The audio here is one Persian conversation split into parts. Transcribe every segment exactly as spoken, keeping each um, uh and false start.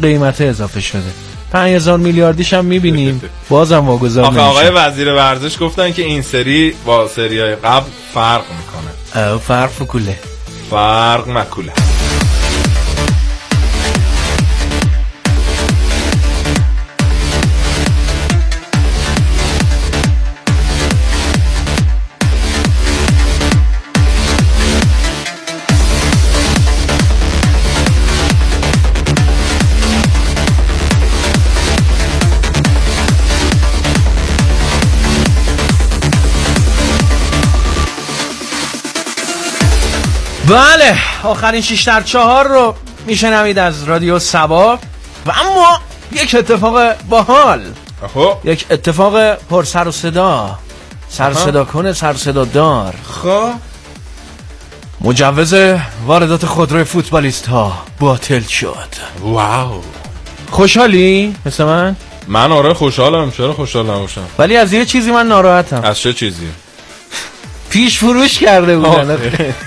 قیمت اضافه شده. پنج هزار میلیاردیش هم میبینیم بازم واگذار نمیشه. آقای وزیر ورزش گفتن که این سری با سریای قبل فرق میکنه. او فرق فکوله فرق مکوله. بله آخرین شش در چهار رو میشنوید از رادیو سبا. و اما یک اتفاق باحال، یک اتفاق پر سر و صدا، سر صدا کنه، سر صدا دار. خب مجوز واردات خودروی فوتبالیست ها باطل شد. واو، خوشحالی مثل من؟ من آره خوشحالم. چرا خوشحال نباشم؟ ولی از یه چیزی من ناراحتم. از چه چیزی؟ پیش فروش کرده بودن.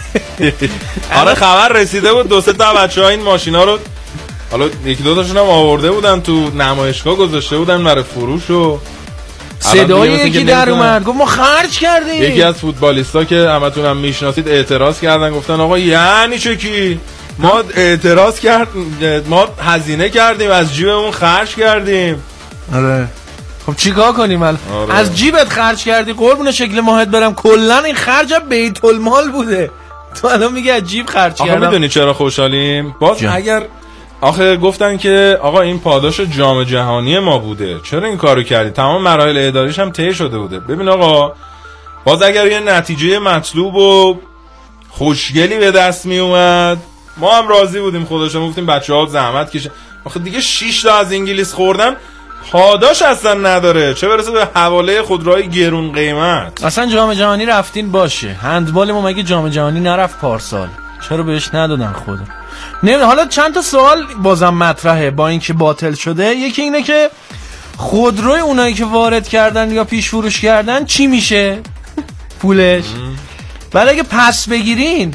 آره خبر رسیده بود دو سه تا بچه‌ها این ماشینا رو، حالا یکی دو تاشون هم آورده بودن تو نمایشگاه گذاشته بودن برای فروش و صدای یکی در اومد گفت ما خرج کردیم. یکی از فوتبالیستا که همتون هم میشناسید اعتراض کردن، گفتن آقا یعنی چه کی؟ ما اعتراض کرد، ما هزینه کردیم، از جیبمون خرج کردیم. آره خب چیکار کنیم الان؟ آره. از جیبت خرج کردی قربون شکل ماهت برم، کلا این خرج بیت المال بوده، تو الان میگه از جیب خرج کردم. آخه میدونی چرا خوشحالیم؟ باز جا. اگر آخه گفتن که آقا این پاداش جام جهانی ما بوده، چرا این کارو کردی؟ تمام مراحل اداریش هم طی شده بوده. ببین آقا باز اگر یه نتیجه مطلوب و خوشگلی به دست می اومد ما هم راضی بودیم، خودشون گفتیم بچه‌ها زحمت کشن. آخه دیگه شش تا از انگلیس خوردن پاداش اصلا نداره، چه برسه به حواله خودروهای گرون قیمت. اصلا جام جهانی رفتین باشه، هندبال ما مگه جام جهانی نرفت پارسال؟ چرا بهش ندادن خود؟ نه حالا چند تا سوال بازم مطرحه با اینکه باطل شده. یکی اینه که خودروی اونایی که وارد کردن یا پیش فروش کردن چی میشه پولش؟ بعد اگه پس بگیرین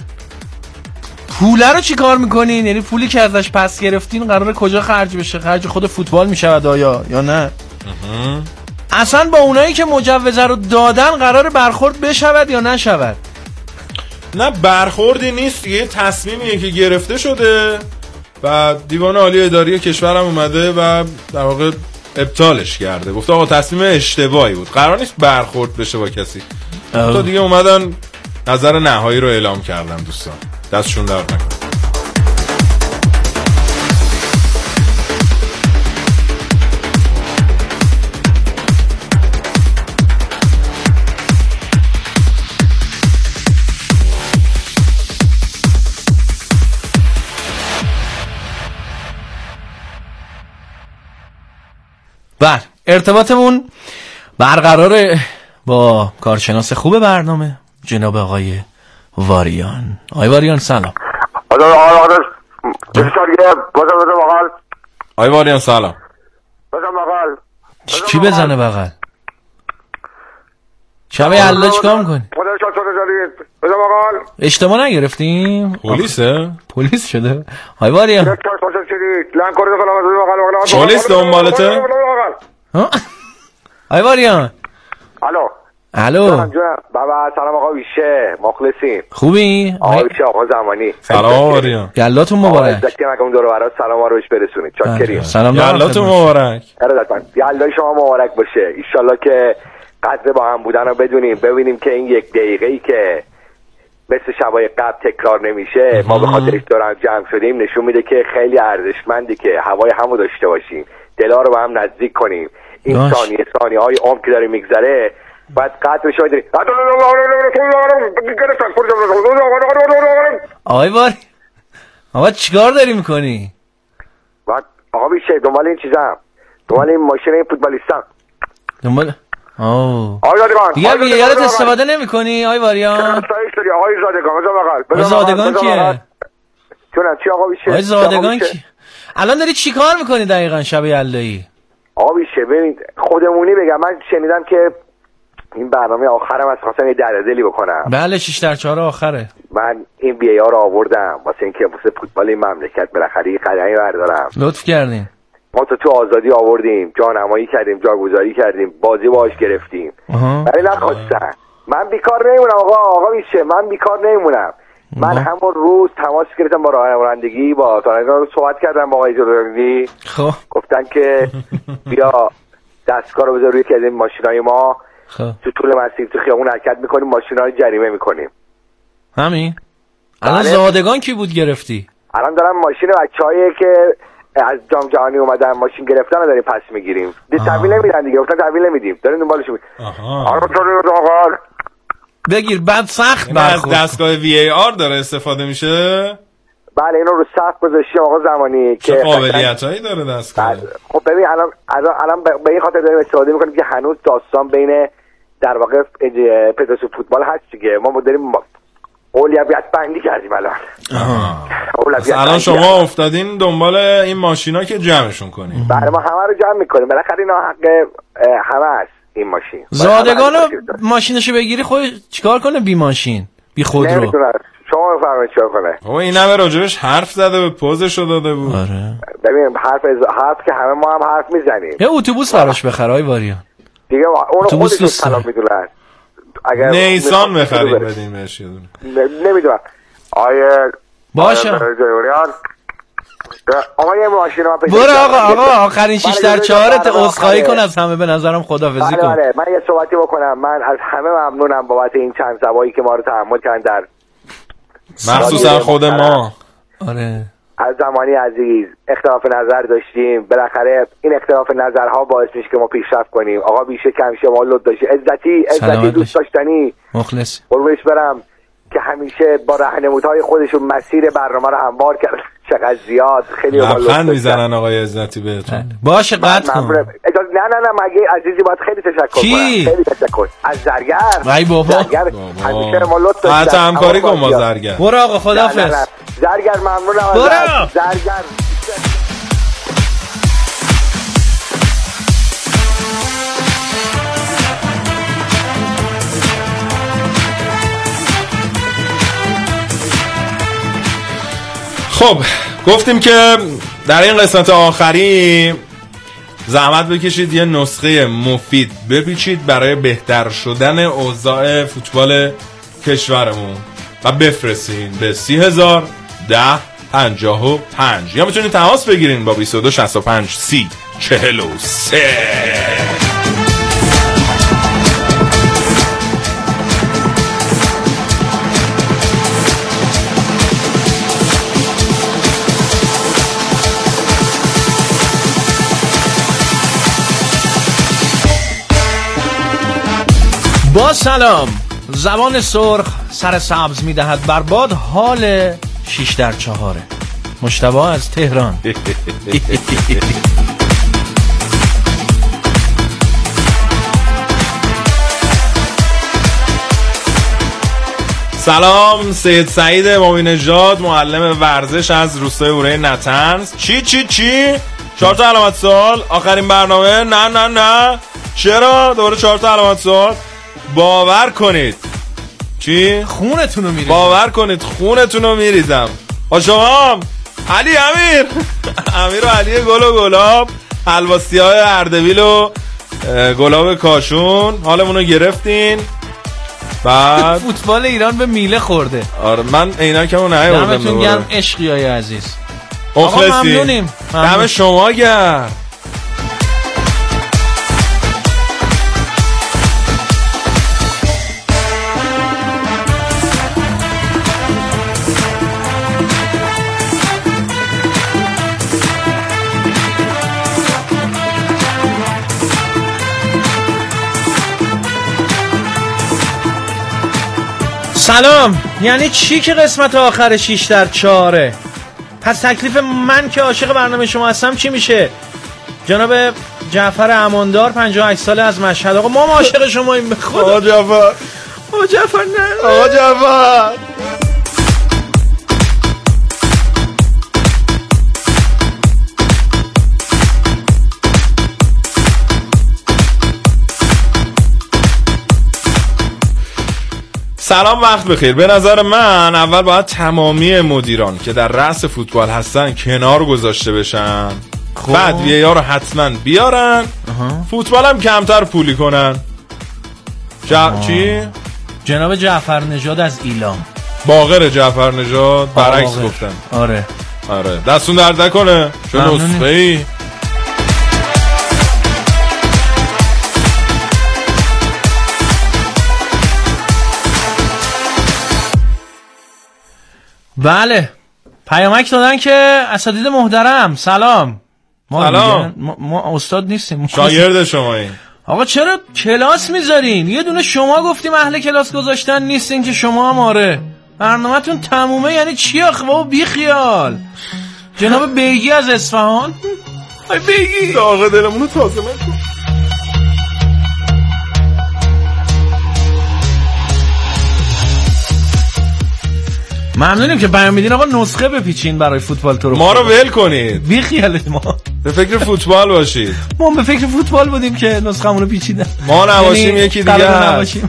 پوله رو چی کار میکنین؟ یعنی پولی که ازش پس گرفتین قراره کجا خرج بشه؟ خرج خود فوتبال میشود آیا یا نه؟ اصلا با اونایی که مجوزه رو دادن قراره برخورد بشود یا نشود؟ نه برخوردی نیست، یه تصمیمیه که گرفته شده و دیوان عالی اداری کشورم اومده و در واقع ابطالش کرده، گفته آقا تصمیم اشتباهی بود، قرار نیست برخورد بشه با کسی. تا دیگه اومدن نظر نهایی رو اعلام کردن. دوستان دستشون درد نکنه. بله ارتباطمون برقراره با کارشناس خوب برنامه جناب آقای واریان. آقای واریان سلام. آقای آقای بسیار بازم بزن بغل. آقای واریان سلام. بزن بغل. چی بزنه بغل؟ شبه الله چیکار میکنی؟ خدا شاد شده جارید. بزن بغل. اشتباه نگرفتیم؟ پلیسه؟ پلیس شده؟ آقای واریان. یک کار پاسه چیدید. لنگ کرده فلان بزن بغل. پلیس دنبالته؟ آقای واریان. الو. الو بابا سلام آقا ویشه، مخلصیم. خوبی؟ آقا ویشه آقا زمانی. سلام واریان. یلاتون مبارک. دکتر مگم دور و برات سلام ها رو بهش برسونید. چاکریم. سلام یلاتون مبارک. ارادتمند. یلای شما مبارک باشه. ان شاءالله که قدر با هم بودن رو بدونیم، ببینیم که این یک دقیقه‌ای که مثل شبای قبل تکرار نمیشه ما به خاطرش دور جمع شدیم نشون میده که خیلی ارزشمندی که هوای همو داشته باشیم، دلا رو با هم نزدیک کنیم. این ثانیه ثانیه های عمر که داره میگذره بعد قطع بشه بدونی. آقای باری آقا چیکار داری میکنی؟ بعد آقا بیشه دنبال این چیزم، دنبال این ماشین این فوتبالیستم دنبال آه آقای زادگان دیگه به یادت استفاده نمی کنی آقای واریان؟ آقای زادگان بزن بغل. زادگان کیه؟ چونم چی آقا بیشه؟ آقای زادگان کی؟ الان داری چی کار میکنی دقیقا شب یلدایی؟ آقا بیشه ببین خودمونی بگم، من شنیدم که این برنامه آخرم از خواستم یه درددلی بکنم. بله شش در چهار آخره. من این وی ای آر رو آوردم واسه اینکه واسه فوتبال این مملکت بالاخره یه قدمی بردارم. لطف کردین. ما تو تو آزادی آوردیم، جانمایی کردیم، جاگذاری کردیم، بازی باهاش گرفتیم. ولی نخواستن. من بیکار نمیمونم آقا. آقا میشه من بیکار نمیمونم. من همون روز تماس گرفتم با رانندگی، با رانندگی صحبت کردم با آقای جلوی. خب گفتن که بیا دستگاه رو بذار روی که این ماشینای ما خب تو طول مسیر تو خیابون حرکت میکنیم، ماشینا رو جریمه میکنیم. همین الان بله. زادگان کی بود گرفتی؟ الان دارم ماشین بچه‌هایی که از جام جهانی اومدن ماشین گرفتن رو داریم پس میگیریم. دیگه تحویل نمیدن دیگه، گفتن تحویل نمیدیم، داریم دنبالش می‌گردیم. آها آره بگیر بعد سخت برخورد. از دستگاه وی ای آر داره استفاده میشه؟ بله اینو رو سقف گذاشتیم آقا زمانی که چه قابلیتایی داره دستگاه. خب ببین الان الان الان به این خاطر داریم استفاده میکنیم که هنوز داستان بین در واقع پدرسو فوتبال هست دیگه. ما داریم اولویت بندی کردیم الان. الان شما افتادین دنبال این ماشینا که جمعشون کنیم. بله ما همه رو جمع میکنیم، بالاخره اینا حق همه است این ماشین. زادگانو ماشینشو بگیری خود چیکار کنه بی ماشین بی خودرو؟ نمیدونم شما بفرمایید چیکار کنه. بابا این همه راجبش حرف زده به پوزشو داده بود. آره ببین حرف از حرف که همه ما هم حرف میزنیم. یه اتوبوس براش بخرای واریان دیگه اون خودشون سلام میدونن. اگر نیسان بخرید بدین بهش یه دونه. نمیدونم آیه باشه آقا یه ماشین ما پیدا برو آقا آقا آخرین شش در چهارت عذرخواهی کن از همه، به نظرم خدافظی کن. بله من یه صحبتی بکنم. من از همه ممنونم بابت این چند سبایی که ما رو تحمل کردن در مخصوصا خود ما. آره از زمانی عزیز اختلاف نظر داشتیم، بالاخره این اختلاف نظرها باعث میشه که ما پیشرفت کنیم. آقا بیشه کمشه ما لطف داشتی عزتی عزتی دوست داشتنی مخلص قربونش برم که همیشه با راهنمودهای خودشون مسیر برنامه رو هموار کرد. چقدر زیاد خیلی لبخند میزنن آقای عزتی بهتون. باشه قطع کن. نه نه نه مگه عزیزی باید خیلی تشکر کنم. خیلی تشکر از زرگر. ای بابا همیشه ما لطف داشتن. حتی همکاری کن با زرگر. برو آقا خداحافظ. زرگر ممنونم برو زرگر. خب گفتیم که در این قسمت آخری زحمت بکشید یه نسخه مفید بپیچید برای بهتر شدن اوضاع فوتبال کشورمون و بفرستین به سی هزار ده پنجاه و پنج یا میتونید تماس بگیرین با بیست و دو شصت و پنج سی چهل و سه. با سلام. زبان سرخ سر سبز میدهد بر باد حال شیش در چهاره. مجتبی از تهران. سلام سید سعید مومن نژاد معلم ورزش از روستای اوره نتنز. چی چی چی؟ چهار تا علامت سوال آخرین برنامه. نه نه نه چرا دوباره چهار تا علامت سوال؟ باور کنید چی؟ خونتون رو میریزم. باور کنید خونتون رو میریزم. با شما علی امیر امیر و علی گل و گلاب حلواسی های اردبیل و گلاب کاشون حالمون رو گرفتین. بعد فوتبال ایران به میله خورده. آره من عینکمو نیاوردم. دمتون گرم عشقی های عزیز. آقا ممنونیم. دم شما گرم. سلام. یعنی چی که قسمت آخر شیش در چهاره؟ پس تکلیف من که عاشق برنامه شما هستم چی میشه؟ جناب جعفر اماندار پنجاه و هشت ساله از مشهد. آقا ما عاشق شماییم به خدا. آقا جعفر آقا جعفر نه آقا جعفر سلام وقت بخیر. به نظر من اول باید تمامی مدیران که در رأس فوتبال هستن کنار گذاشته بشن، خوب. بعد وی ای آر رو حتما بیارن، فوتبال هم کمتر پولی کنن. جا... چی؟ جناب جعفر نژاد از ایلام. باقر جعفر نژاد برعکس گفتن. آره آره دستون درد نکنه. چه نسخه ای؟ بله پیامک دادن که اساتید محترم سلام. ما سلام. ما, ما استاد نیستیم، شاگرد شماییم. آقا چرا کلاس میذارین؟ یه دونه شما گفتیم اهل کلاس گذاشتن نیستین که شما هم آره. برنامه‌تون تمومه یعنی چی آخه بابا؟ بی خیال. جناب بیگی از اصفهان. ای بیگی آقا دلمونو تازه نکن. ممنونیم که بیان میدین آقا. نسخه بپیچین برای فوتبال تو رو. ما رو ول کنید. بی خیالت ما. به فکر فوتبال باشید. ما به فکر فوتبال بودیم که نسخه‌مون رو پیچیدن. ما نباشیم یعنی یکی دیگه نباشیم.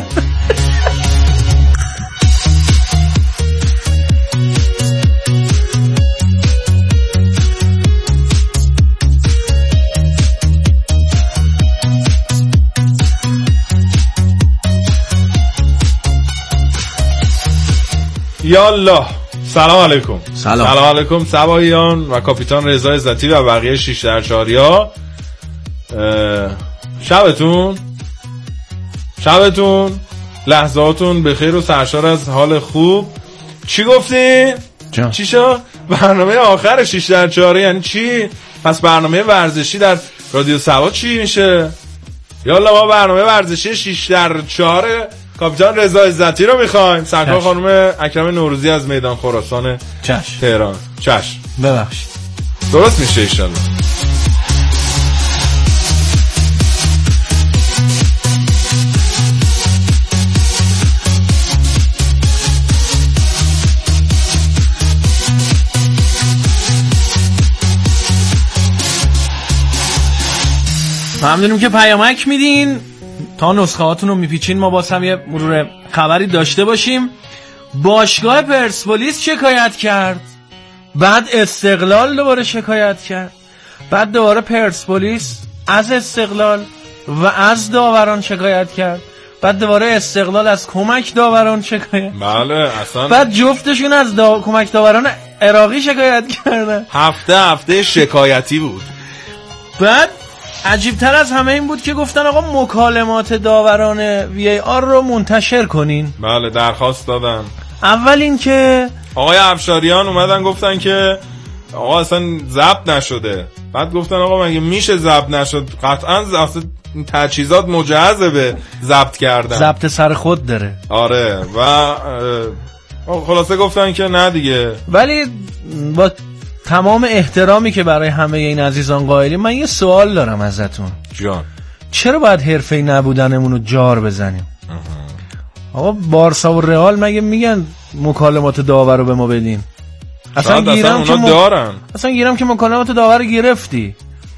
یالله. سلام علیکم. سلام, سلام علیکم سباییان و کاپیتان رضا عزتی و بقیه شش در چهاریا. شبتون شبتون لحظاتون بخیر و سرشار از حال خوب. چی گفتی؟ جان. چی شد؟ برنامه آخر شش در چهار یعنی چی؟ پس برنامه ورزشی در رادیو سوا چی میشه؟ یالا ما برنامه ورزشی شش در چهار کاپیتان رضا عزتی رو میخوایم. سرکار خانم اکرم نوروزی از میدان خراسان چشم تهران. چشم ببخشید. درست میشه ایشالله. ممنونیم که پیامک میدین تا نسخه هاتون رو میپیچین. ما باز هم یه مرور خبری داشته باشیم. باشگاه پرسپولیس شکایت کرد، بعد استقلال دوباره شکایت کرد، بعد دوباره پرسپولیس از استقلال و از داوران شکایت کرد، بعد دوباره استقلال از کمک داوران شکایت. بله اصلا بعد جفتشون از دا... کمک داوران عراقی شکایت کردن. هفته هفته شکایتی بود. بعد عجیبتر از همه این بود که گفتن آقا مکالمات داوران وی ای آر رو منتشر کنین. بله درخواست دادن. اول این که آقای افشاریان اومدن گفتن که آقا اصلا ضبط نشده. بعد گفتن آقا مگه میشه ضبط نشد؟ قطعا اصلا این تجهیزات مجهزه به ضبط کردن. ضبط سر خود داره. آره و خلاصه گفتن که نه دیگه. ولی با تمام احترامی که برای همه این عزیزان قائلیم، من یه سوال دارم ازتون. جان چرا باید حرفه‌ای نبودنمون رو جار بزنیم؟ آقا بارسا و رئال مگه میگن مکالمات داور رو به ما بدین؟ اصلا گیرم که م... دارن. اصلا گیرم که مکالمات داور رو گرفتی.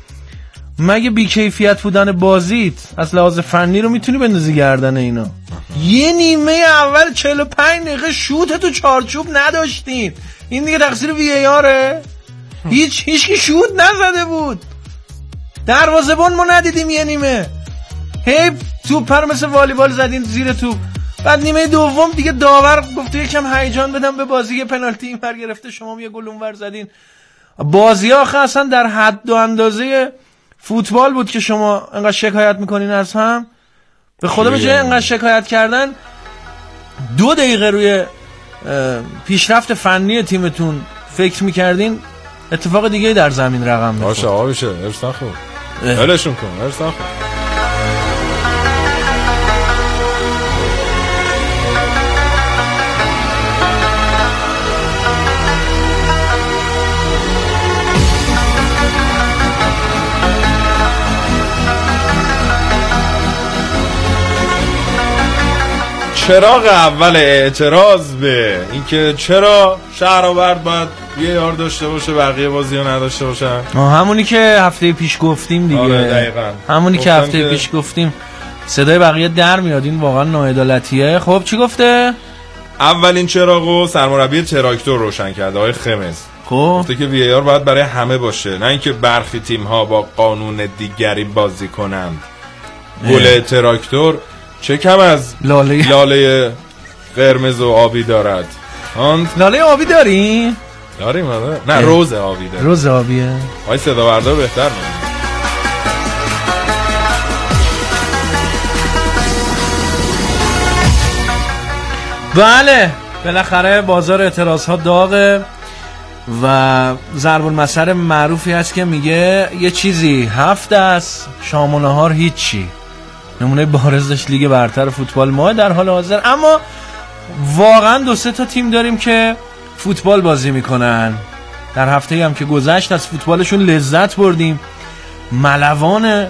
مگه بیکیفیت بودن بازیت از لحاظ فنی رو میتونی بندازی گردن اینا؟ یه نیمه اول چهل و پنج دقیقه شوت تو چارچوب نداشتین. این دیگه تقصیر وی ای آره؟ هیچ هیچ کی شوت نزده بود. دروازه‌بان ما ندیدیم یه نیمه. هی توپ پر مثل والیبال زدین زیر توپ. بعد نیمه دوم دیگه داور گفت یکم هیجان بدم به بازی، یه پنالتی این پر گرفته شما یه گل اونور زدین. بازی آخه اصلا در حد و اندازه فوتبال بود که شما انقدر شکایت میکنین از هم. به خدا به جای انقدر شکایت کردن دو دقیقه روی پیشرفت فنی تیمتون فکر میکردین، اتفاق دیگه در زمین رقم میخورد. باشه آقا بشه ارسان خوب ولشون کن ارسان خوب. چراغ اول اعتراض به اینکه چرا شهرآورد باید یه یار داشته باشه بقیه بازی ها نداشته باشن، همونی که هفته پیش گفتیم دیگه. آره دقیقاً همونی که هفته که... پیش گفتیم صدای بقیه در میاد، این واقعا ناعدالتیه. خب چی گفته؟ اولین چراغو سرمربی تراکتور روشن کرده آقای خمس. خب گفته که وی ای آر باید برای همه باشه، نه اینکه برخی تیم ها با قانون دیگری بازی کنند. گل تراکتور چه کم از لاله لاله قرمز و آبی دارد؟ آن لاله آبی داری؟ داریم آره. نه روز آبی داره. روز آبیه. آی صدا بردار بهتر میاد. بله بالاخره بازار اعتراض ها داغه و ضرب المثل معروفی هست که میگه یه چیزی هفت است شام و نهار هیچی. نمونه بارزش لیگ برتر فوتبال ما در حال حاضر. اما واقعا دو سه تا تیم داریم که فوتبال بازی میکنن. در هفته هم که گذشت از فوتبالشون لذت بردیم. ملوان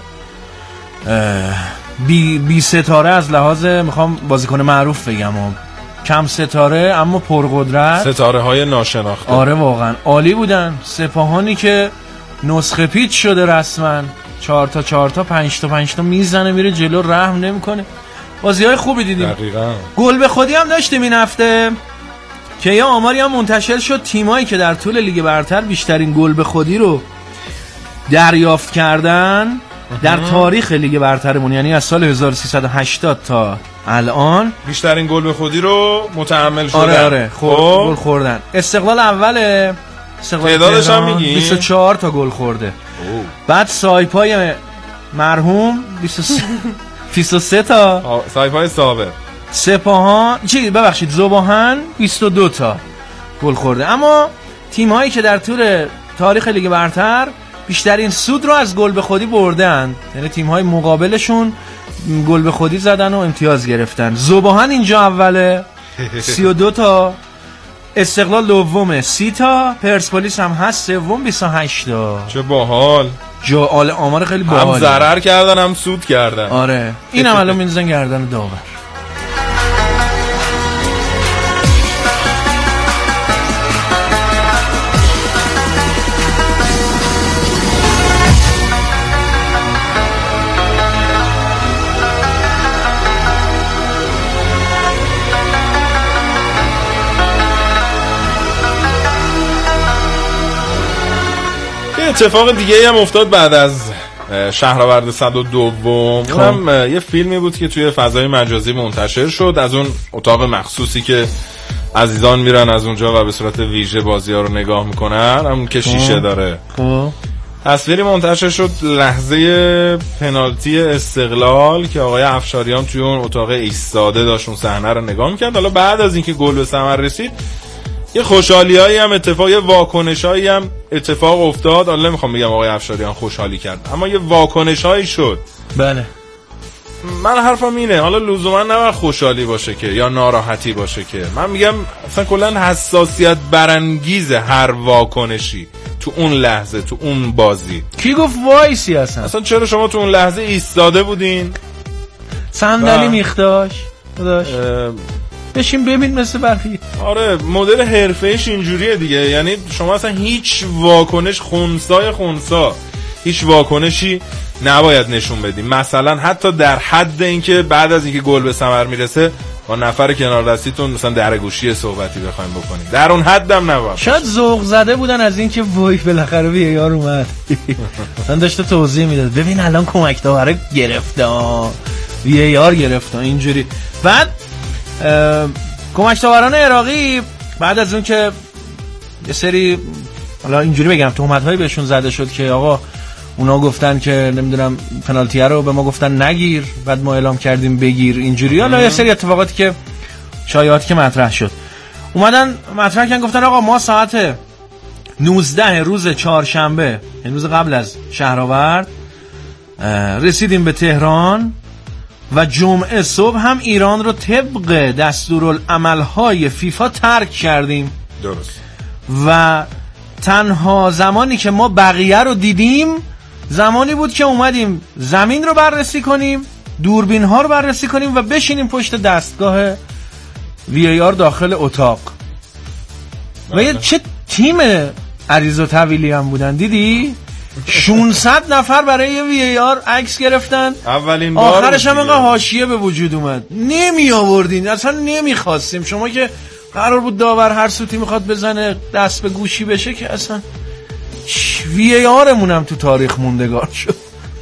بی, بی ستاره از لحاظ میخوام بازیکن معروف بگم و کم ستاره اما پرقدرت، ستاره های ناشناخته. آره واقعا عالی بودن. سپاهانی که نسخه پیچ شده رسما، چهار تا چهار تا پنج تا پنج تا میزنه میره جلو، رحم نمیکنه. بازی های خوبی دیدیم. دقیقاً. گل به خودی هم داشتیم این هفته که یه آماری هم منتشر شد، تیمایی که در طول لیگ برتر بیشترین گل به خودی رو دریافت کردن در تاریخ لیگ برترمون، یعنی از سال هزار و سیصد و هشتاد تا الان بیشترین گل به خودی رو متحمل شدن. آره آره خور... گل خوردن. استقلال اوله، تعدادش هم میگی بیست و چهار تا گل خورده. اوه. بعد سایپای مرحوم بیست و سه تا، سایپای صابر. سپاهان چی ببخشید زباهن بیست و دو تا گل خورده. اما تیم هایی که در طول تاریخ لیگ برتر بیشترین سود رو از گل به خودی بردن، یعنی تیم های مقابلشون گل به خودی زدن و امتیاز گرفتن. زباهن اینجا اوله سی و دو تا، استقلال دومه سی تا، پرسپولیس هم هست سوم بیست و هشت تا. چه باحال. جا آمار خیلی باحال. هم ضرر کردن هم سود کردن. آره این هم الان میندازن گردن داور. اتفاق دیگه هم افتاد بعد از شهرآورد صد و دو. اونم یه فیلمی بود که توی فضای مجازی منتشر شد از اون اتاق مخصوصی که عزیزان میرن از اونجا و به صورت ویژه بازی ها رو نگاه میکنن، همون که شیشه داره. تصویری منتشر شد لحظه پنالتی استقلال که آقای افشاریان توی اون اتاق ایستاده داشت اون صحنه رو نگاه میکرد. حالا بعد از اینکه گل به ثمر رسید یه خوشحالیایی هم اتفاق، یه واکنشایی هم اتفاق افتاد. حالا نمیخوام بگم آقای افشاریان خوشحالی کرد، اما یه واکنشایی شد. بله من حرفم اینه، حالا لزوما نباید خوشحالی باشه که یا ناراحتی باشه که، من میگم اصلا کلا حساسیت برانگیز هر واکنشی تو اون لحظه تو اون بازی. کی گفت وایسی اصلا؟ اصلا چرا شما تو اون لحظه ایستاده بودین، صندلی میختاش داداش بشین ببین مثل برخی. آره مدل حرفه‌ایش اینجوریه دیگه، یعنی شما اصلا هیچ واکنش خونسای خونسا هیچ واکنشی نباید نشون بدیم. مثلا حتی در حد اینکه بعد از اینکه گل به ثمر میرسه با نفر کنار دستیتون مثلا درگوشی صحبتی بخوایم بکنیم، در اون حدم نباید. شاید ذوق زده بودن از اینکه وای بالاخره وی ای آر اومد. مثلا داشته توضیح میداد ببین الان کمک داور گرفته وی ای آر گرفته اینجوری. بعد کمک داوران عراقی بعد از اون که یه سری حالا اینجوری بگم تهمت‌هایی بهشون زده شد که آقا اونا گفتن که نمیدونم پنالتی رو به ما گفتن نگیر، بعد ما اعلام کردیم بگیر، اینجوری حالا یه سری اتفاقاتی که شایعاتی که مطرح شد اومدن مطرح کردن، گفتن آقا ما ساعت نوزده روز چهارشنبه یعنی روز قبل از شهرآورد رسیدیم به تهران و جمعه صبح هم ایران رو طبق دستورالعمل‌های فیفا ترک کردیم. درست. و تنها زمانی که ما بقیه رو دیدیم زمانی بود که اومدیم زمین رو بررسی کنیم، دوربین ها رو بررسی کنیم و بشینیم پشت دستگاه وی ای آر داخل اتاق. و یه چه تیم عریض و طویلی هم بودن دیدی؟ ششصد نفر برای یه وی ای آر عکس گرفتن، اولین بار آخرش هم اینقدر حاشیه به وجود اومد. نمی آوردین، اصلا نمیخواستیم. شما که قرار بود داور هر سوتی میخواد بزنه دست به گوشی بشه که اصلا وی ای آرمون هم تو تاریخ موندگار شد.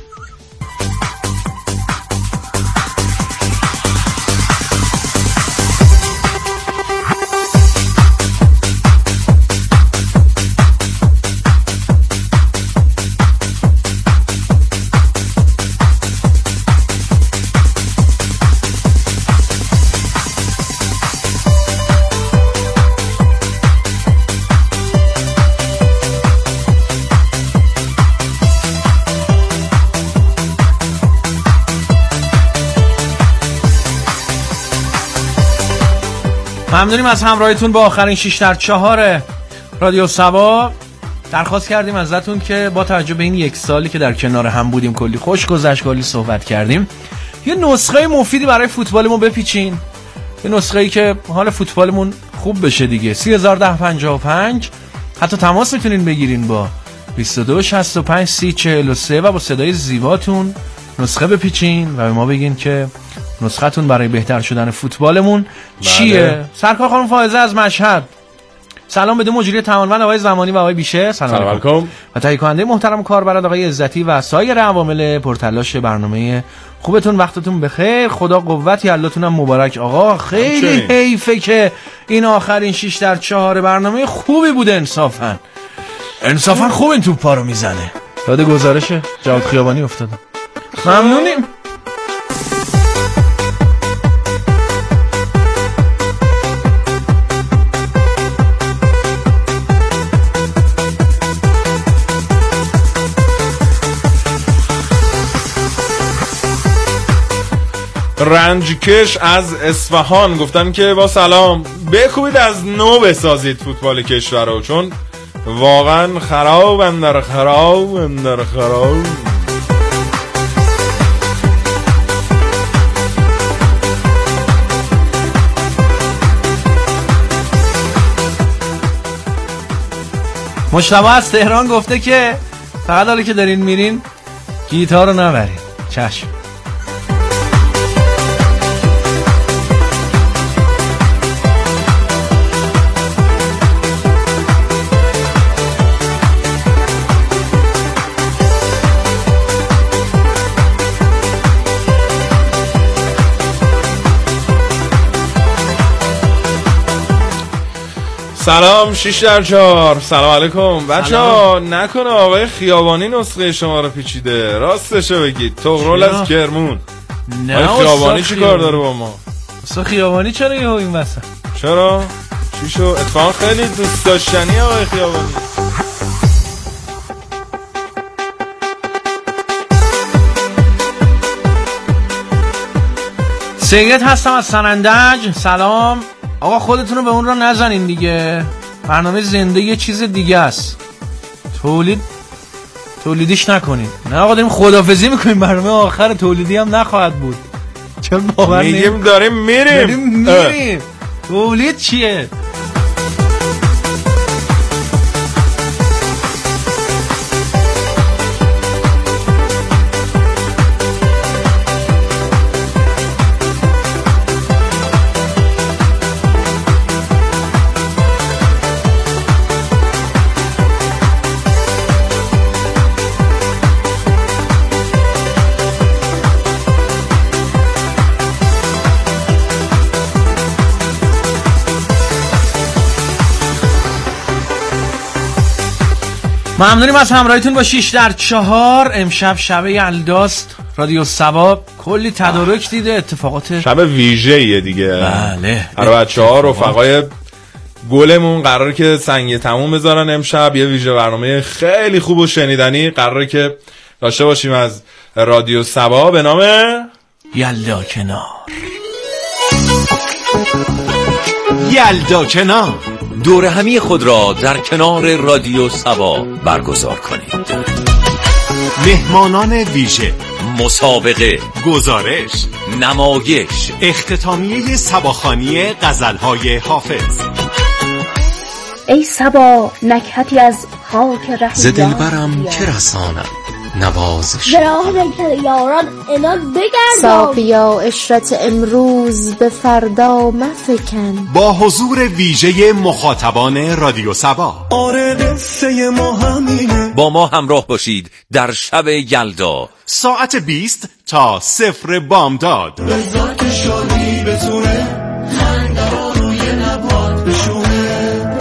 ممنونیم از همراهیتون با آخرین شش در چهار رادیو سبا. درخواست کردیم ازتون که با توجه به این یک سالی که در کنار هم بودیم، کلی خوش گذشت، کلی صحبت کردیم، یه نسخه مفیدی برای فوتبالمون بپیچین، یه نسخه‌ای که حال فوتبالمون خوب بشه دیگه. سی هزار ده پنجاه و پنج حتی تماس میتونین بگیرین با بیست و دو شصت و پنج سی چهل و سه و با صدای زیباتون نسخه بپیچین و به ما بگین که نسختون برای بهتر شدن فوتبالمون چیه. بله. سرکار خانم فائزه از مشهد سلام بده مجری توانمند آقای زمانی و آقای بیشه، سلام علیکم، و تهیه کننده محترم کاربلد آقای عزتی و سایر عوامل پرتلاش برنامه خوبتون. وقتتون بخیر، خدا قوت، یلاتون هم مبارک آقا. خیلی حیفه که این آخرین شش در چهار برنامه خوبی بوده. انصافا انصافا خوب این توپا رو میزنه. یاد گزارش جواد خیابانی افتادم. ممنونیم. رنجکش از اصفهان گفتن که با سلام بکوبید از نو بسازید فوتبال کشور رو، چون واقعا خراب اندر خراب اندر خراب. مجتبی از تهران گفته که فقط حالا که دارین میرین گیتار رو نبرین. چشم. سلام شش در چهار. سلام علیکم بچه ها. نکنه آقای خیابانی نسخه شما رو پیچیده، راستشو بگید. تغرل از کرمون. آقای خیابانی چی کار داره با ما؟ اصلا خیابانی چرا یه این وسط؟ چرا؟ چی شو؟ اتفاقا خیلی دوست داشتنی آقای خیابانی. سید هستم از سنندج. سلام آقا، خودتون رو به اون را نزنین دیگه. برنامه زنده یه چیز دیگه است، تولید تولیدیش نکنین. نه آقا داریم خداحافظی میکنیم، برنامه آخر تولیدی هم نخواهد بود. چرا باور نمی‌کنید؟ میگیم داریم میریم داریم میریم. تولید چیه؟ ممنونیم از همراهیتون با شش در چهار. امشب شب یلداست. رادیو سبا کلی تدارک دیده، اتفاقات شب ویژه‌ایه دیگه. بله. برای بچه‌ها رفقای گلمون قراره که سنگ تموم بذارن امشب. یه ویژه برنامه خیلی خوب و شنیدنی قراره که داشته باشیم از رادیو سبا به نام یلدا کنار. یلدا کنار، دور همی خود را در کنار رادیو سبا برگزار کنید. مهمانان ویژه، مسابقه، گزارش، نمایش، اختتامیه سباخوانی غزل‌های حافظ. ای سبا نکهتی از خاک ره ز دلبرم که رسانم نوازش راه پیکر یاران عنان بگردان ساقیا عشرت امروز به فردا مفکن. با حضور ویژه مخاطبان رادیو صبا آره قصه ما همینه. با ما همراه باشید در شب یلدا ساعت بیست تا صفر بامداد. لذت شادی بتونه خنده ها روی لبات بشونه.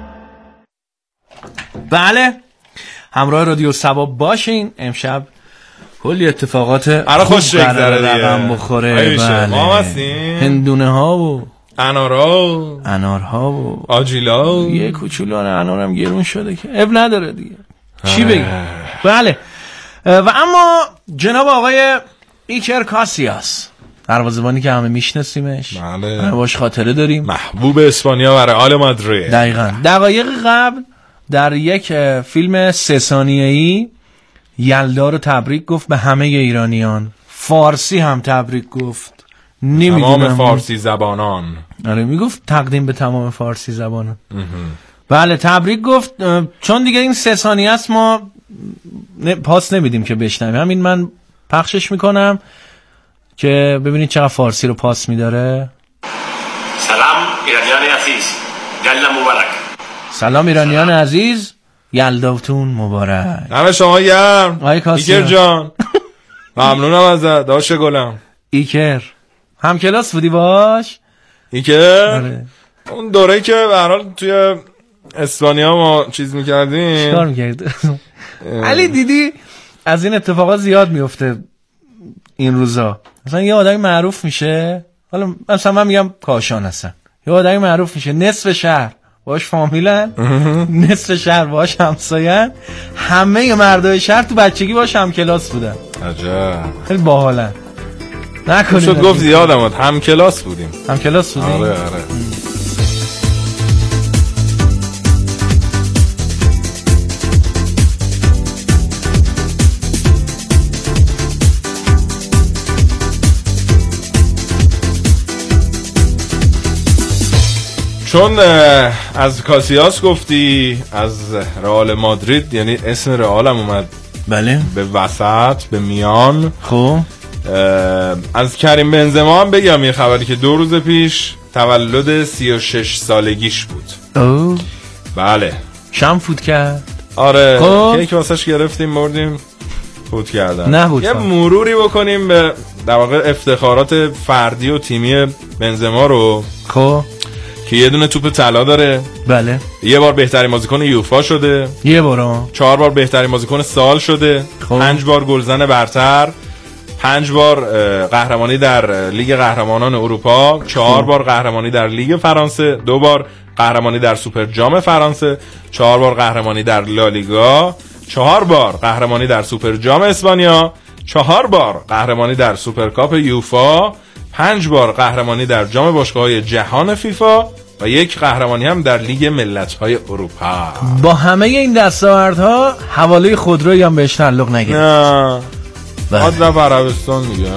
بله همراه رادیو صبا باشین. امشب کلی اتفاقات آره خوش بگذره رقم بخوره. بله ما هستیم هندونه ها و انارا انارها و آجیلا و یه کوچولو انارم گرون شده که اب نداره دیگه چی بگم. بله و اما جناب آقای ایکر کاسیاس دروازه‌بانی که همه میشناسیمش، بله باش خاطره داریم، محبوب اسپانیا و رئال مادرید. دقیقاً دقایق قبل در یک فیلم سه ثانیه‌ای یلدا رو تبریک گفت به همه ایرانیان. فارسی هم تبریک گفت. تمام فارسی زبانان. آره میگفت تقدیم به تمام فارسی زبانان. بله تبریک گفت. چون دیگه این سه ثانیه است ما پاس نمیدیم که بشنویم. همین من پخشش میکنم که ببینید چقدر فارسی رو پاس میداره. سلام ایرانیان عزیز، یلدا مبارک. سلام ایرانیان عزیز، یلداتون مبارک. همه شما گرم. ایکر جان ممنونم ازت داش گلم. ایکر هم کلاس بودی باش؟ ایکر آره. اون دوره‌ای که به هر حال توی اسپانیا ما چیز می‌کردیم. چیکار می‌کردی؟ علی دیدی از این اتفاقات زیاد میفته این روزا. مثلا یه آدمی معروف میشه، حالا مثلا من میگم کاشان هستن، یه آدمی معروف میشه نصف شهر باش فامیلن، نصف شهر باش همساین، همه مردای شهر تو بچگی باش هم کلاس بودن. عجب خیلی باحالن. نکنید شد گفت زیادم هم کلاس بودیم. هم کلاس بودیم. آره آره. چون از کاسیاس گفتی، از رئال مادرید، یعنی اسم رئال هم اومد بله به وسط به میان. خب از کریم بنزما هم بگم یه خبری که دو روز پیش تولد سی و شش سالگیش بود. اوه بله شام فوت کرد. آره خب. کیک واسش گرفتیم بردیم فوت کردن. نه یه مروری بکنیم به در واقع افتخارات فردی و تیمی بنزما رو. خب که یه دونه توپ طلا داره. بله. یه بار بهترین بازیکن یوفا شده. یه بار. چهار بار بهترین بازیکن سال شده. خب. پنج بار گلزن برتر. پنج بار قهرمانی در لیگ قهرمانان اروپا. چهار بار قهرمانی در لیگ فرانسه. دو بار قهرمانی در سوپر جام فرانسه. چهار بار قهرمانی در لالیگا. چهار بار قهرمانی در سوپر جام اسپانیا. چهار بار قهرمانی در سوپرکاپ یوفا. پنج بار قهرمانی در جام باشگاه‌های جهان فیفا و یک قهرمانی هم در لیگ ملت‌های اروپا. با همه این دستاوردها حواله خودرویی هم بهش تعلق نگرفت. نه بعد رفت عربستان میگن.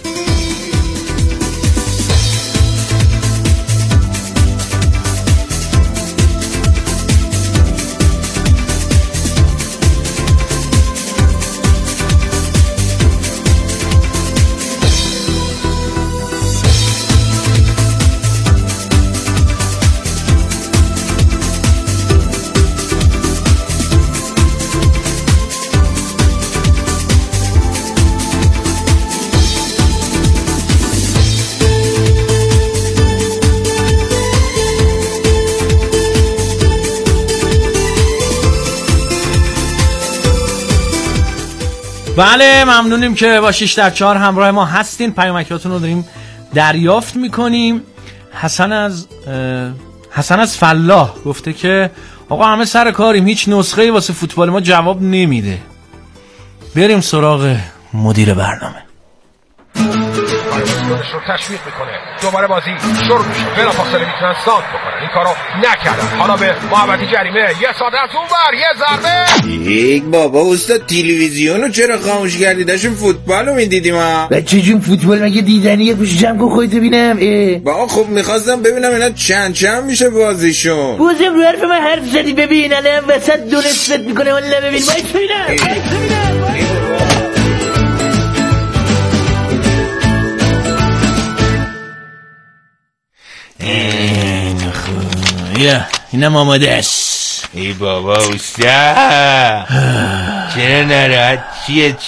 بله ممنونیم که با شش در چهار همراه ما هستین. پیامکاتون رو داریم دریافت میکنیم. حسن از حسن از فلاح گفته که آقا همه سر کاریم، هیچ نسخه‌ای واسه فوتبال ما جواب نمیده. بریم سراغ مدیر برنامه. خودش رو تشویق میکنه. دوباره بازی شروع میشه. بلافاصله میتونن سانت بکنن. این کارو نکردن. حالا به محوطه جریمه یه ساده از اون ور یه ضربه. یک بابا استاد تلویزیونو چرا خاموش کردی؟ داشتیم فوتبالو میدیدیم ها. بچه جون فوتبال مگه دیدنیه؟ گوش جمع کن خودت ببینم. با خب میخواستم ببینم اینا چند چند میشه بازیشون. بازم رو حرف من حرف زدی. ببین الان وسط دو نصفت میکنه. والله ببین باید ببینم. یا اینم آماده است. ای بابا اوستا چرا نراحت چیه